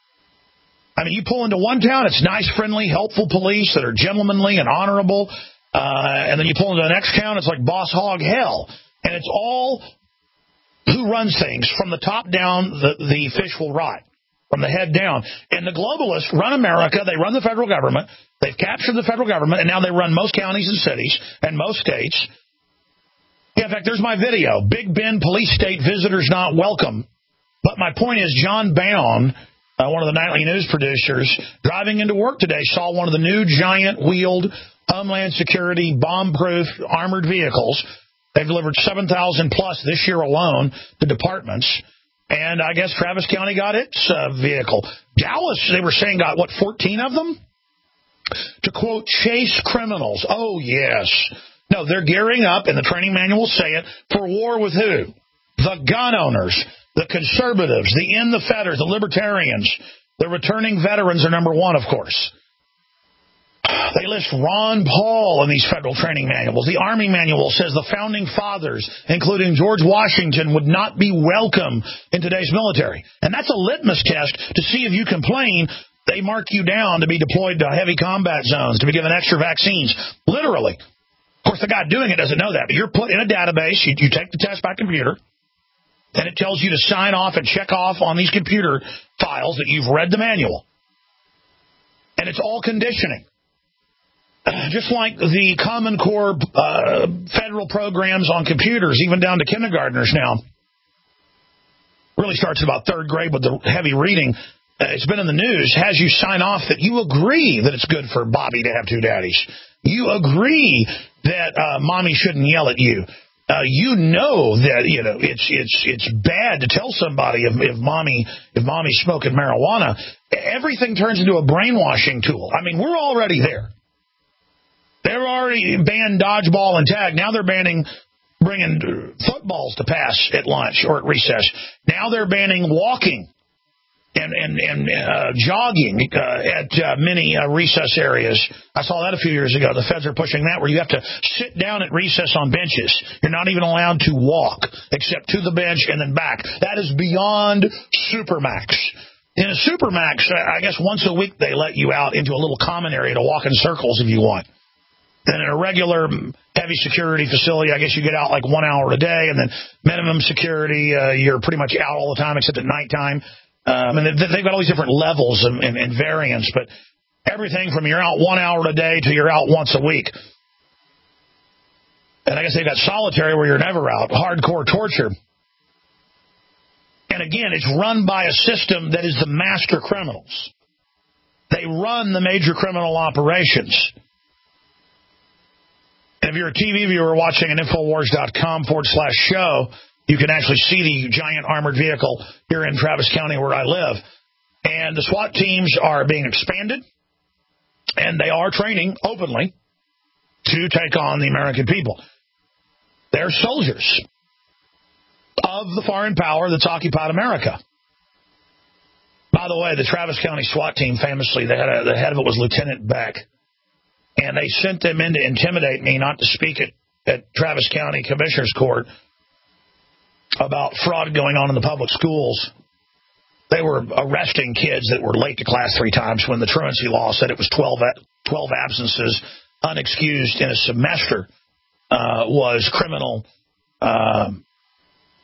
I mean, you pull into one town, it's nice, friendly, helpful police that are gentlemanly and honorable, and then you pull into the next town, it's like boss hog hell. And it's all... Who runs things? From the top down, the fish will rot. From the head down. And the globalists run America. They run the federal government. They've captured the federal government, and now they run most counties and cities and most states. Yeah, in fact, there's my video. Big Bend Police State Visitors Not Welcome. But my point is, John Bound, one of the nightly news producers, driving into work today, saw one of the new giant-wheeled Homeland Security bomb-proof armored vehicles. They've delivered 7,000 plus this year alone to departments. And I guess Travis County got its vehicle. Dallas, they were saying, got, 14 of them? To quote, chase criminals. Oh, yes. No, they're gearing up, and the training manual will say it, for war with who? The gun owners, the conservatives, the in the fetters, the libertarians. The returning veterans are number one, of course. They list Ron Paul in these federal training manuals. The Army manual says the founding fathers, including George Washington, would not be welcome in today's military. And that's a litmus test to see if you complain. They mark you down to be deployed to heavy combat zones, to be given extra vaccines. Literally. Of course, the guy doing it doesn't know that, but you're put in a database. You take the test by computer, and it tells you to sign off and check off on these computer files that you've read the manual. And it's all conditioning. Just like the Common Core federal programs on computers, even down to kindergartners now, really starts at about third grade with the heavy reading. It's been in the news, has you sign off that you agree that it's good for Bobby to have two daddies. You agree that mommy shouldn't yell at you. You know that it's bad to tell somebody if mommy's smoking marijuana. Everything turns into a brainwashing tool. I mean, we're already there. They're already banned dodgeball and tag. Now they're bringing footballs to pass at lunch or at recess. Now they're banning walking and jogging at many recess areas. I saw that a few years ago. The feds are pushing that, where you have to sit down at recess on benches. You're not even allowed to walk except to the bench and then back. That is beyond Supermax. In a Supermax, I guess once a week they let you out into a little common area to walk in circles if you want. And in a regular heavy security facility, I guess you get out like 1 hour a day, and then minimum security, you're pretty much out all the time except at nighttime. And they've got all these different levels and variants, but everything from you're out 1 hour a day to you're out once a week. And I guess they've got solitary where you're never out, hardcore torture. And again, it's run by a system that is the master criminals. They run the major criminal operations. And if you're a TV viewer watching at Infowars.com/show, you can actually see the giant armored vehicle here in Travis County where I live. And the SWAT teams are being expanded, and they are training openly to take on the American people. They're soldiers of the foreign power that's occupied America. By the way, the Travis County SWAT team, famously, the head of it was Lieutenant Beck. And they sent them in to intimidate me not to speak at Travis County Commissioner's Court about fraud going on in the public schools. They were arresting kids that were late to class 3 times when the truancy law said it was 12 absences unexcused in a semester was criminal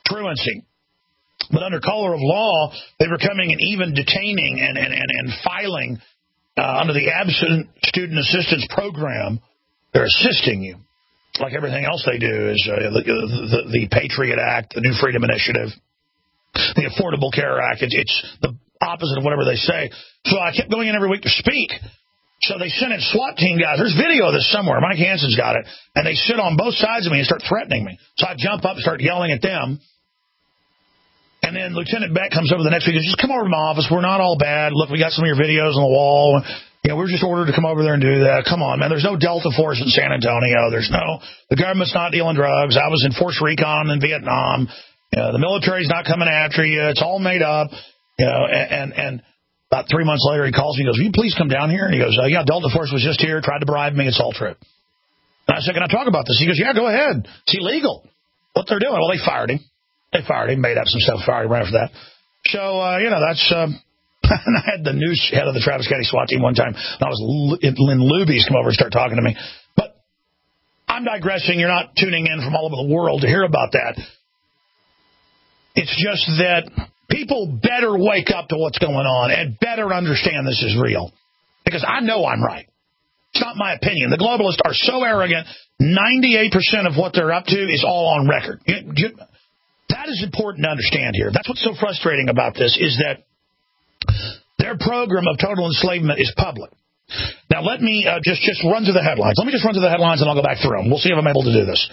truancy. But under color of law, they were coming and even detaining and filing under the Absent Student Assistance Program. They're assisting you. Like everything else they do is the Patriot Act, the New Freedom Initiative, the Affordable Care Act. It's the opposite of whatever they say. So I kept going in every week to speak. So they sent in SWAT team guys. There's video of this somewhere. Mike Hansen's got it. And they sit on both sides of me and start threatening me. So I jump up and start yelling at them. And then Lieutenant Beck comes over the next week and says, just come over to my office. We're not all bad. Look, we got some of your videos on the wall. You know, we were just ordered to come over there and do that. Come on, man. There's no Delta Force in San Antonio. The government's not dealing drugs. I was in Force Recon in Vietnam. You know, the military's not coming after you. It's all made up. You know, and about 3 months later, he calls me and goes, will you please come down here? And he goes, yeah, Delta Force was just here, tried to bribe me. It's all true. And I said, can I talk about this? He goes, yeah, go ahead. It's illegal. What they're doing? Well, they fired him. They fired him, made up some stuff, fired him right after that. So, that's... and I had the new head of the Travis County SWAT team one time. And I was Lynn Lubies come over and start talking to me. But I'm digressing. You're not tuning in from all over the world to hear about that. It's just that people better wake up to what's going on and better understand this is real. Because I know I'm right. It's not my opinion. The globalists are so arrogant, 98% of what they're up to is all on record. That is important to understand here. That's what's so frustrating about this, is that their program of total enslavement is public. Now, let me just run through the headlines. Let me just run through the headlines, and I'll go back through them. We'll see if I'm able to do this.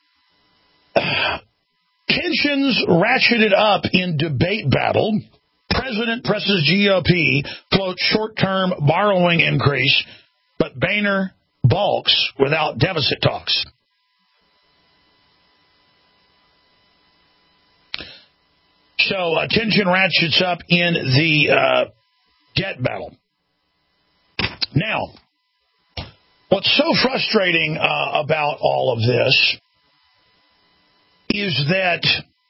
Tensions ratcheted up in debate battle. President presses GOP, floats short-term borrowing increase, but Boehner balks without deficit talks. So tension ratchets up in the debt battle. Now, what's so frustrating about all of this is that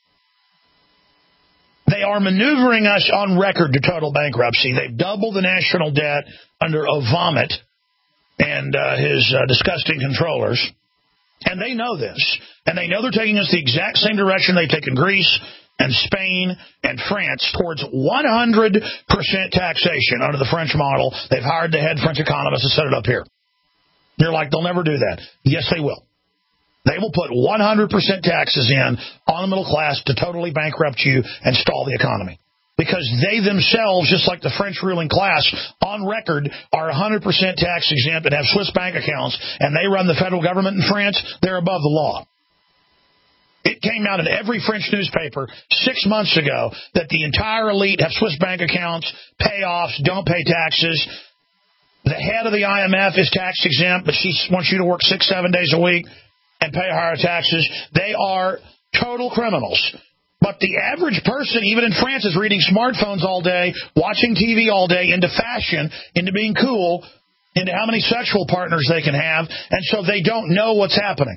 they are maneuvering us on record to total bankruptcy. They've doubled the national debt under Obama and his disgusting controllers. And they know this. And they know they're taking us the exact same direction they've taken Greece and Spain and France towards 100% taxation under the French model. They've hired the head French economist to set it up here. You're like, they'll never do that. Yes, they will. They will put 100% taxes in on the middle class to totally bankrupt you and stall the economy. Because they themselves, just like the French ruling class, on record are 100% tax exempt and have Swiss bank accounts, and they run the federal government in France. They're above the law. It came out in every French newspaper 6 months ago that the entire elite have Swiss bank accounts, payoffs, don't pay taxes. The head of the IMF is tax exempt, but she wants you to work 6-7 days a week and pay higher taxes. They are total criminals. But the average person, even in France, is reading smartphones all day, watching TV all day, into fashion, into being cool, into how many sexual partners they can have, and so they don't know what's happening.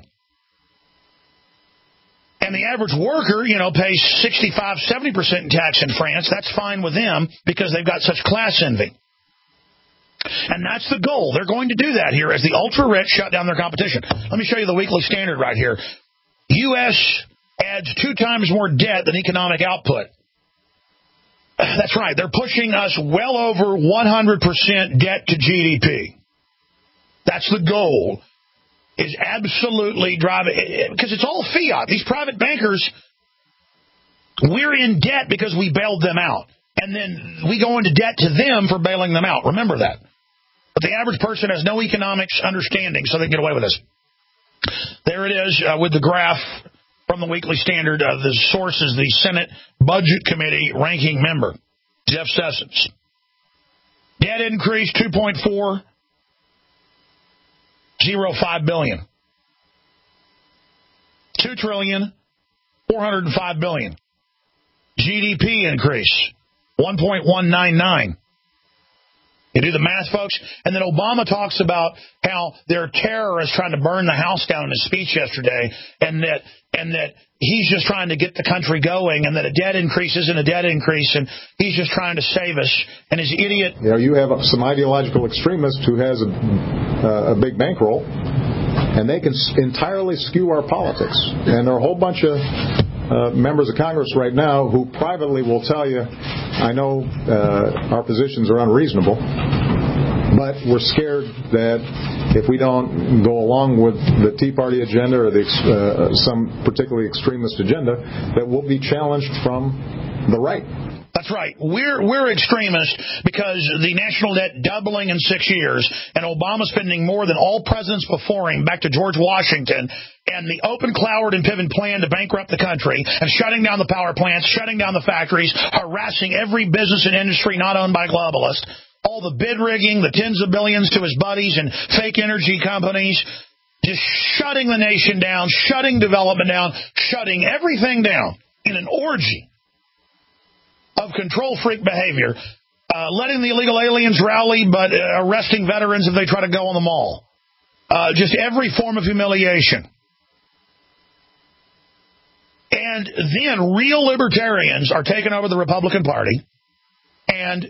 And the average worker, pays 65-70% in tax in France. That's fine with them because they've got such class envy. And that's the goal. They're going to do that here as the ultra-rich shut down their competition. Let me show you the weekly standard right here. U.S. adds 2 times more debt than economic output. That's right. They're pushing us well over 100% debt to GDP. That's the goal. Is absolutely driving, because it's all fiat. These private bankers, we're in debt because we bailed them out. And then we go into debt to them for bailing them out. Remember that. But the average person has no economics understanding, so they can get away with this. There it is with the graph from the Weekly Standard. The source is the Senate Budget Committee ranking member, Jeff Sessions. Debt increase 2.4. 0.05 billion. 2,405 billion. GDP increase 1.199. You do the math, folks? And then Obama talks about how there are terrorists trying to burn the house down in his speech yesterday, and that he's just trying to get the country going, and that a debt increase isn't a debt increase, and he's just trying to save us. And his idiot... You have some ideological extremist who has a big bankroll, and they can entirely skew our politics. And there are a whole bunch of members of Congress right now who privately will tell you, I know our positions are unreasonable, but we're scared that if we don't go along with the Tea Party agenda or some particularly extremist agenda, that we'll be challenged from the right. That's right. We're extremists because the national debt doubling in 6 years and Obama spending more than all presidents before him back to George Washington and the open Cloward and Piven plan to bankrupt the country and shutting down the power plants, shutting down the factories, harassing every business and industry not owned by globalists, all the bid rigging, the tens of billions to his buddies and fake energy companies, just shutting the nation down, shutting development down, shutting everything down in an orgy of control freak behavior, letting the illegal aliens rally but arresting veterans if they try to go on the mall. Just every form of humiliation. And then real libertarians are taking over the Republican Party, and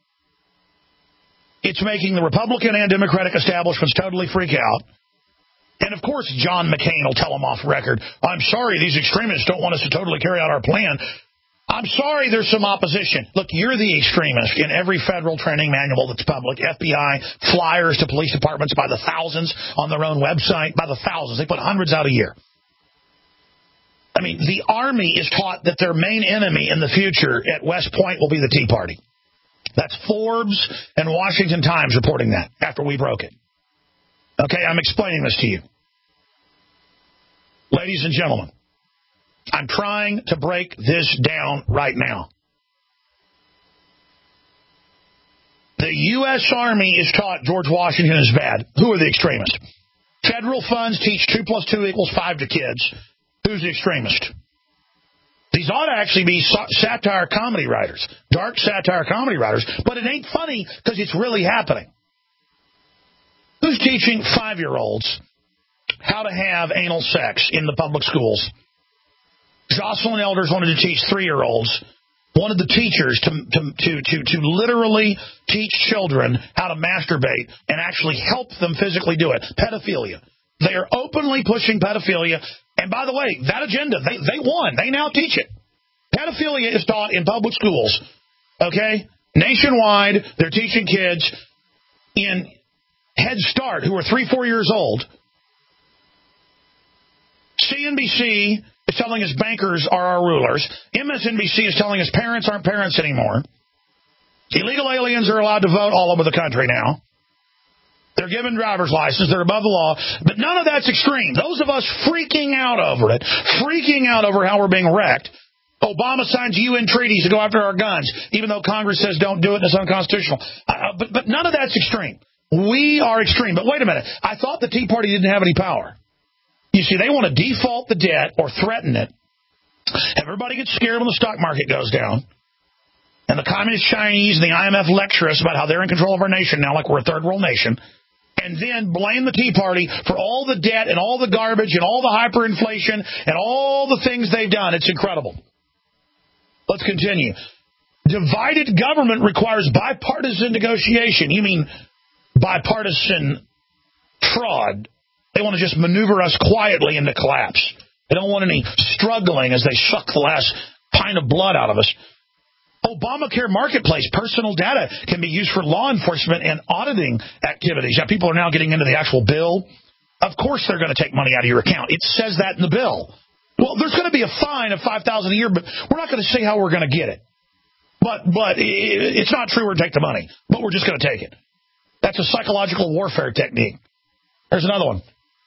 it's making the Republican and Democratic establishments totally freak out. And, of course, John McCain will tell them off record, I'm sorry, these extremists don't want us to totally carry out our plan. I'm sorry there's some opposition. Look, you're the extremist in every federal training manual that's public, FBI, flyers to police departments by the thousands on their own website, by the thousands. They put hundreds out a year. I mean, the Army is taught that their main enemy in the future at West Point will be the Tea Party. That's Forbes and Washington Times reporting that after we broke it. Okay, I'm explaining this to you. Ladies and gentlemen, I'm trying to break this down right now. The U.S. Army is taught George Washington is bad. Who are the extremists? Federal funds teach 2 + 2 = 5 to kids. Who's the extremist? These ought to actually be satire comedy writers, dark satire comedy writers, but it ain't funny because it's really happening. Who's teaching 5-year-olds how to have anal sex in the public schools? Jocelyn Elders wanted to teach 3-year-olds, wanted the teachers to literally teach children how to masturbate and actually help them physically do it. Pedophilia. They are openly pushing pedophilia. And by the way, that agenda, they won. They now teach it. Pedophilia is taught in public schools. Okay? Nationwide, they're teaching kids in Head Start who are 3-4 years old. CNBC is telling us bankers are our rulers. MSNBC is telling us parents aren't parents anymore. Illegal aliens are allowed to vote all over the country now. They're given driver's license. They're above the law. But none of that's extreme. Those of us freaking out over it, freaking out over how we're being wrecked. Obama signs UN treaties to go after our guns, even though Congress says don't do it and it's unconstitutional. But none of that's extreme. We are extreme. But wait a minute. I thought the Tea Party didn't have any power. You see, they want to default the debt or threaten it. Everybody gets scared when the stock market goes down. And the communist Chinese and the IMF lecture us about how they're in control of our nation now, like we're a third world nation. And then blame the Tea Party for all the debt and all the garbage and all the hyperinflation and all the things they've done. It's incredible. Let's continue. Divided government requires bipartisan negotiation. You mean bipartisan fraud? They want to just maneuver us quietly into collapse. They don't want any struggling as they suck the last pint of blood out of us. Obamacare Marketplace, personal data can be used for law enforcement and auditing activities. Now, people are now getting into the actual bill. Of course they're going to take money out of your account. It says that in the bill. Well, there's going to be a fine of $5,000 a year, but we're not going to say how we're going to get it. But it's not true we're going to take the money, but we're just going to take it. That's a psychological warfare technique. There's another one.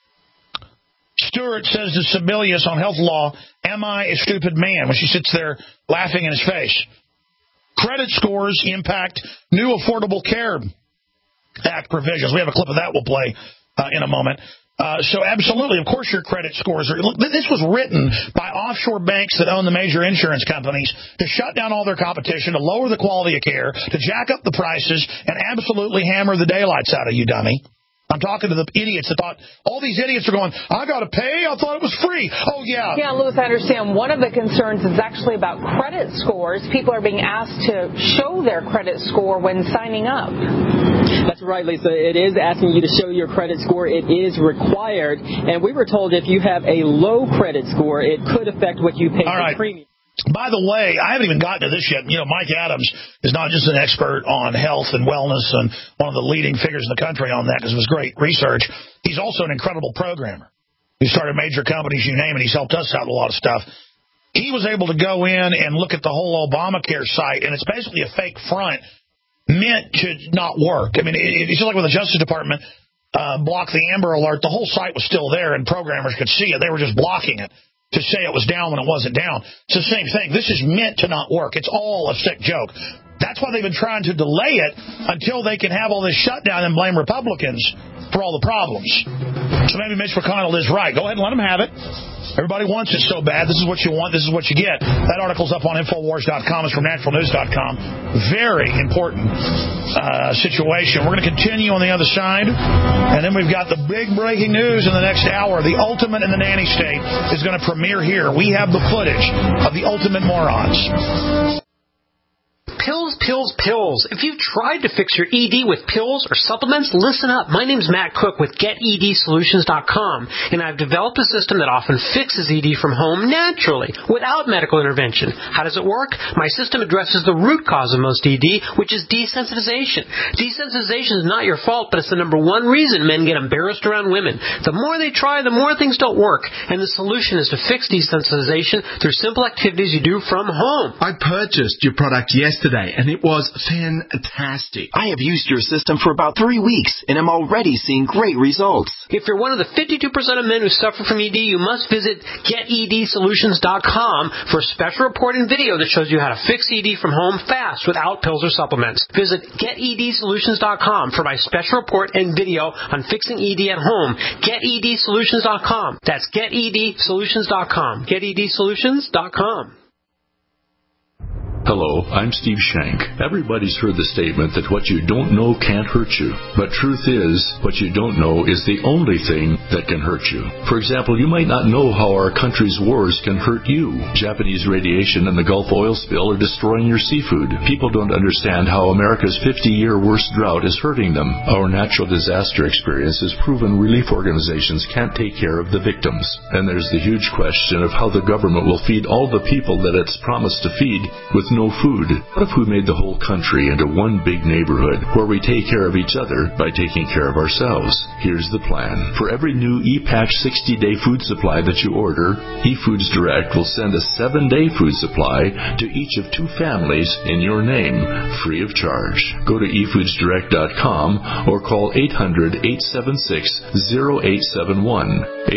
Stewart says to Sebelius on health law, am I a stupid man, when she sits there laughing in his face. Credit scores impact new Affordable Care Act provisions. We have a clip of that we'll play in a moment. So absolutely, of course your credit scores are... Look, this was written by offshore banks that own the major insurance companies to shut down all their competition, to lower the quality of care, to jack up the prices, and absolutely hammer the daylights out of you, dummy. I'm talking to the idiots that thought, all these idiots are going, I got to pay? I thought it was free. Oh, yeah. Yeah, Louis, I understand one of the concerns is actually about credit scores. People are being asked to show their credit score when signing up. That's right, Lisa. It is asking you to show your credit score. It is required. And we were told if you have a low credit score, it could affect what you pay for premium. By the way, I haven't even gotten to this yet. You know, Mike Adams is not just an expert on health and wellness and one of the leading figures in the country on that because of his great research. He's also an incredible programmer. He started major companies, you name it. He's helped us out with a lot of stuff. He was able to go in and look at the whole Obamacare site, and it's basically a fake front meant to not work. I mean, it's just like when the Justice Department blocked the Amber Alert. The whole site was still there, and programmers could see it. They were just blocking it to say it was down when it wasn't down. It's the same thing. This is meant to not work. It's all a sick joke. That's why they've been trying to delay it until they can have all this shutdown and blame Republicans for all the problems. So maybe Mitch McConnell is right. Go ahead and let them have it. Everybody wants it so bad. This is what you want. This is what you get. That article's up on Infowars.com. It's from naturalnews.com. Very important situation. We're going to continue on the other side. And then we've got the big breaking news in the next hour. The Ultimate in the Nanny State is going to premiere here. We have the footage of the Ultimate Morons. Pills, pills, pills. If you've tried to fix your ED with pills or supplements, listen up. My name's Matt Cook with GetEDSolutions.com, and I've developed a system that often fixes ED from home naturally, without medical intervention. How does it work? My system addresses the root cause of most ED, which is desensitization. Desensitization is not your fault, but it's the number one reason men get embarrassed around women. The more they try, the more things don't work, and the solution is to fix desensitization through simple activities you do from home. I purchased your product yesterday, and it was fantastic. I have used your system for about 3 weeks, and I'm already seeing great results. If you're one of the 52% of men who suffer from ED, you must visit GetEDSolutions.com for a special report and video that shows you how to fix ED from home fast without pills or supplements. Visit GetEDSolutions.com for my special report and video on fixing ED at home. GetEDSolutions.com. That's GetEDSolutions.com. GetEDSolutions.com. Hello, I'm Steve Shank. Everybody's heard the statement that what you don't know can't hurt you. But truth is, what you don't know is the only thing that can hurt you. For example, you might not know how our country's wars can hurt you. Japanese radiation and the Gulf oil spill are destroying your seafood. People don't understand how America's 50-year worst drought is hurting them. Our natural disaster experience has proven relief organizations can't take care of the victims. And there's the huge question of how the government will feed all the people that it's promised to feed with no food. What if we made the whole country into one big neighborhood where we take care of each other by taking care of ourselves? Here's the plan. For every new ePatch 60-day food supply that you order, eFoods Direct will send a 7-day food supply to each of 2 families in your name, free of charge. Go to eFoodsDirect.com or call 800-876-0871.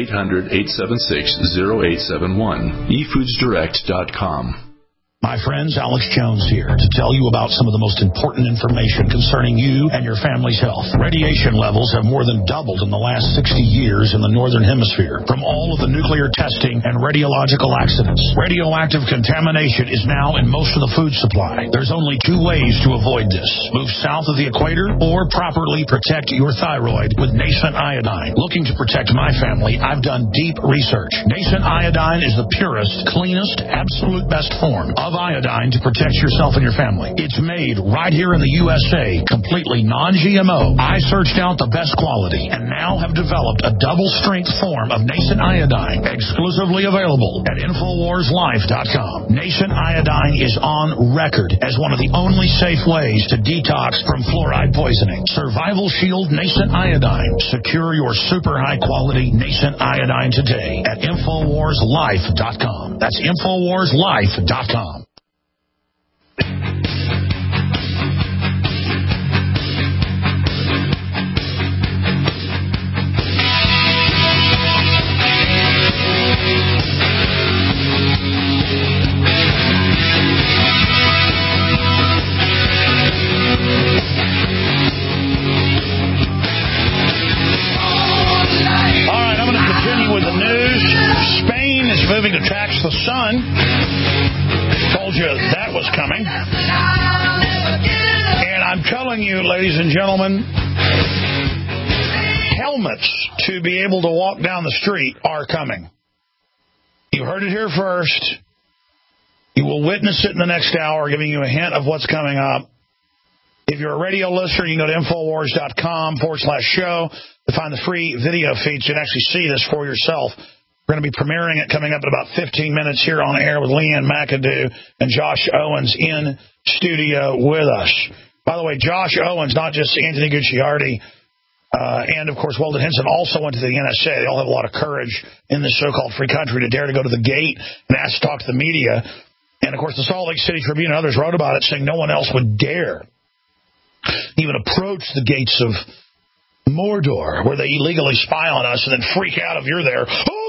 800-876-0871. eFoodsDirect.com. My friends, Alex Jones here to tell you about some of the most important information concerning you and your family's health. Radiation levels have more than doubled in the last 60 years in the Northern Hemisphere from all of the nuclear testing and radiological accidents. Radioactive contamination is now in most of the food supply. There's only 2 ways to avoid this. Move south of the equator or properly protect your thyroid with Nascent Iodine. Looking to protect my family, I've done deep research. Nascent Iodine is the purest, cleanest, absolute best form of iodine to protect yourself and your family. It's made right here in the USA, completely non-GMO. I searched out the best quality and now have developed a double-strength form of Nascent Iodine, exclusively available at InfoWarsLife.com. Nascent Iodine is on record as one of the only safe ways to detox from fluoride poisoning. Survival Shield Nascent Iodine. Secure your super high-quality Nascent Iodine today at InfoWarsLife.com. That's InfoWarsLife.com. Moving to tax the sun. Told you that was coming. And I'm telling you, ladies and gentlemen, helmets to be able to walk down the street are coming. You heard it here first. You will witness it in the next hour, giving you a hint of what's coming up. If you're a radio listener, you can go to Infowars.com/show to find the free video feeds. You can actually see this for yourself. We're going to be premiering it coming up in about 15 minutes here on air with Leanne McAdoo and Josh Owens in studio with us. By the way, Josh Owens, not just Anthony Gucciardi, and, of course, Weldon Henson also went to the NSA. They all have a lot of courage in this so-called free country to dare to go to the gate and ask to talk to the media. And, of course, the Salt Lake City Tribune and others wrote about it, saying no one else would dare even approach the gates of Mordor, where they illegally spy on us and then freak out if you're there.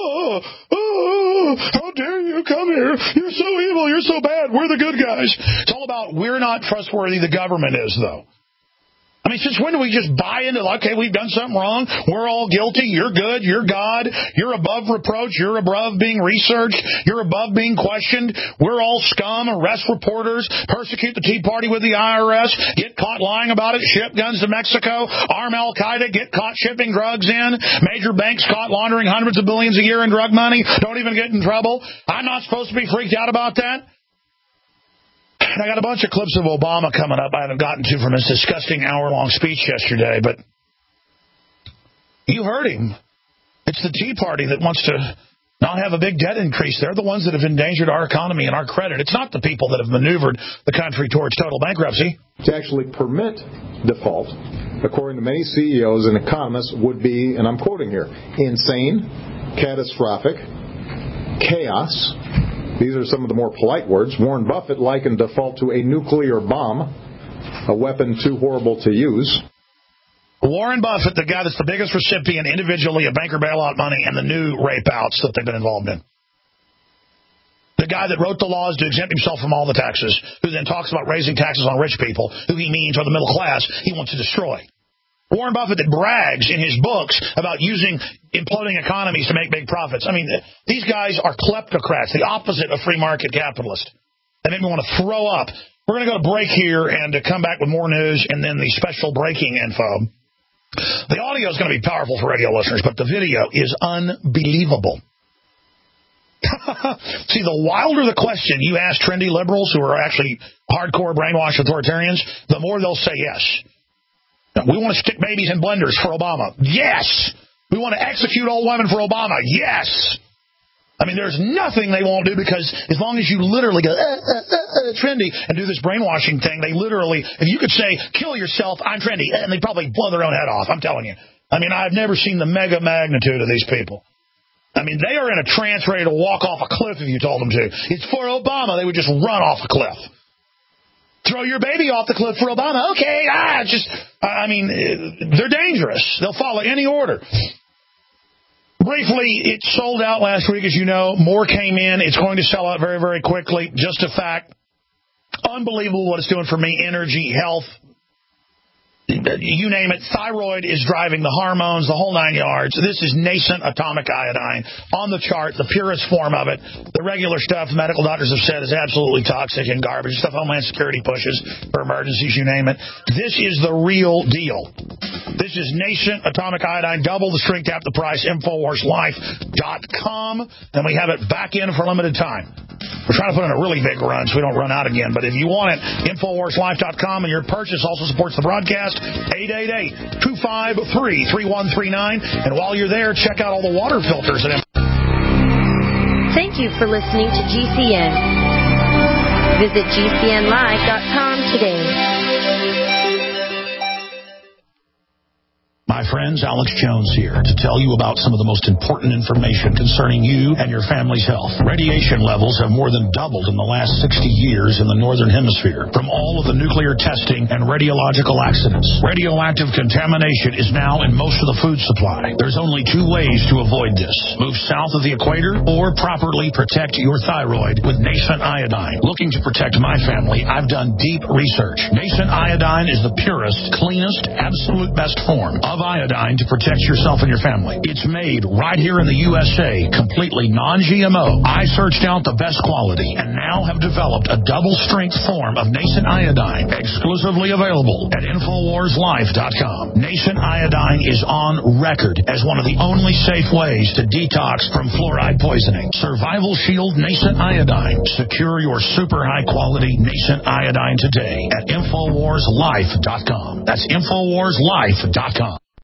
Oh, how dare you come here? You're so evil. You're so bad. We're the good guys. It's all about we're not trustworthy. The government is, though. I mean, since when do we just buy into, okay, we've done something wrong, we're all guilty, you're good, you're God, you're above reproach, you're above being researched, you're above being questioned, we're all scum, arrest reporters, persecute the Tea Party with the IRS, get caught lying about it, ship guns to Mexico, arm Al-Qaeda, get caught shipping drugs in, major banks caught laundering hundreds of billions a year in drug money, don't even get in trouble. I'm not supposed to be freaked out about that? And I got a bunch of clips of Obama coming up I haven't gotten to from his disgusting hour-long speech yesterday, but you heard him. It's the Tea Party that wants to not have a big debt increase. They're the ones that have endangered our economy and our credit. It's not the people that have maneuvered the country towards total bankruptcy. To actually permit default, according to many CEOs and economists, would be, and I'm quoting here, insane, catastrophic, chaos. These are some of the more polite words. Warren Buffett likened default to a nuclear bomb, a weapon too horrible to use. Warren Buffett, the guy that's the biggest recipient individually of banker bailout money and the new rape outs that they've been involved in. The guy that wrote the laws to exempt himself from all the taxes, who then talks about raising taxes on rich people, who he means are the middle class, he wants to destroy. Warren Buffett that brags in his books about using imploding economies to make big profits. I mean, these guys are kleptocrats, the opposite of free market capitalists. They make me want to throw up. We're going to go to break here and come back with more news and then the special breaking info. The audio is going to be powerful for radio listeners, but the video is unbelievable. See, the wilder the question you ask trendy liberals who are actually hardcore brainwashed authoritarians, the more they'll say yes. We want to stick babies in blenders for Obama. Yes. We want to execute old women for Obama. Yes. I mean, there's nothing they won't do because as long as you literally go, trendy, and do this brainwashing thing, they literally, if you could say, kill yourself, I'm trendy, and they'd probably blow their own head off. I'm telling you. I mean, I've never seen the mega magnitude of these people. I mean, they are in a trance ready to walk off a cliff if you told them to. It's for Obama. They would just run off a cliff. Throw your baby off the cliff for Obama. Okay, they're dangerous. They'll follow any order. Briefly, it sold out last week, as you know. More came in. It's going to sell out very, very quickly. Just a fact. Unbelievable what it's doing for me. Energy, health, you name it. Thyroid is driving the hormones, the whole 9 yards. This is nascent atomic iodine on the chart, the purest form of it. The regular stuff medical doctors have said is absolutely toxic and garbage. Stuff Homeland Security pushes for emergencies, you name it. This is the real deal. This is nascent atomic iodine, double the strength, half the price, InfoWarsLife.com, and we have it back in for a limited time. We're trying to put in a really big run so we don't run out again, but if you want it, InfoWarsLife.com, and your purchase also supports the broadcast. 888-253-3139. And while you're there, check out all the water filters. Thank you for listening to GCN. Visit GCNlive.com today. My friends, Alex Jones here to tell you about some of the most important information concerning you and your family's health. Radiation levels have more than doubled in the last 60 years in the Northern Hemisphere from all of the nuclear testing and radiological accidents. Radioactive contamination is now in most of the food supply. There's only two ways to avoid this. Move south of the equator or properly protect your thyroid with nascent iodine. Looking to protect my family, I've done deep research. Nascent iodine is the purest, cleanest, absolute best form of of iodine to protect yourself and your family. It's made right here in the USA, completely non-GMO. I searched out the best quality and now have developed a double-strength form of nascent iodine, exclusively available at InfoWarsLife.com. Nascent iodine is on record as one of the only safe ways to detox from fluoride poisoning. Survival Shield Nascent Iodine. Secure your super high-quality nascent iodine today at InfoWarsLife.com. That's InfoWarsLife.com.